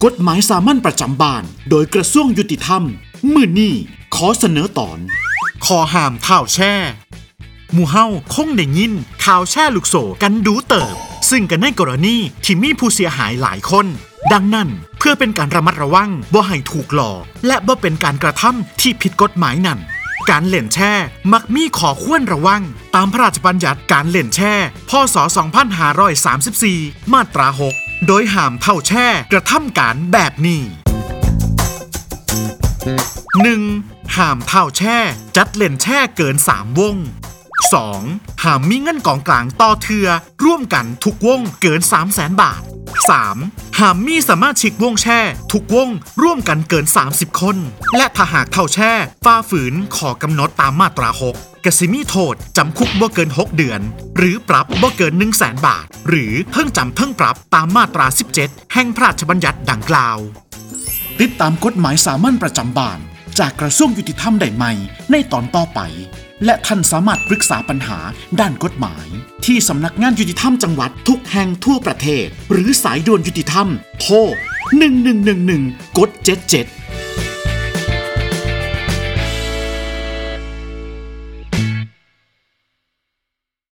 กฎหมายสามัญประจำบ้านโดยกระทรวงยุติธรรมมื้อนี้ขอเสนอตอนขอห้ามข่าวแช่หมู่เฮาคงได้ยินข่าวแช่ลูกโซ่กันดูเติบซึ่งกันในกรณีที่มีผู้เสียหายหลายคนดังนั้นเพื่อเป็นการระมัดระวังบ่ให้ถูกหลอกและบ่เป็นการกระทำที่ผิดกฎหมายนั้นการเล่นแช่มักมีข้อควรระวังตามพระราชบัญญัติการเล่นแช่พ.ศ. 2534 มาตรา 6 โดยห้ามเท่าแช่กระทำการแบบนี้ 1. ห้ามเท่าแช่จัดเล่นแช่เกิน3วง 2. ห้ามมีเงินกองกลางต่อเทือร่วมกันทุกวงเกิน 300,000 บาท 3. ห้ามมีสมาชิกวงแช่ทุกวงร่วมกันเกิน30คนและถ้าหากเท่าแช่ฝ่าฝืนข้อกำหนดตามมาตรา 6กสิมีโทษจำคุกบ่เกิน6เดือนหรือปรับบ่เกิน 100,000 บาทหรือเพิ่งจำเพิ่งปรับตามมาตรา 17 แห่งพระราชบัญญัติดังกล่าวติดตามกฎหมายสามัญประจำบ้านจากกระทรวงยุติธรรมได้ใหม่ในตอนต่อไปและท่านสามารถปรึกษาปัญหาด้านกฎหมายที่สำนักงานยุติธรรมจังหวัดทุกแห่งทั่วประเทศหรือสายด่วนยุติธรรมโทร1111กด77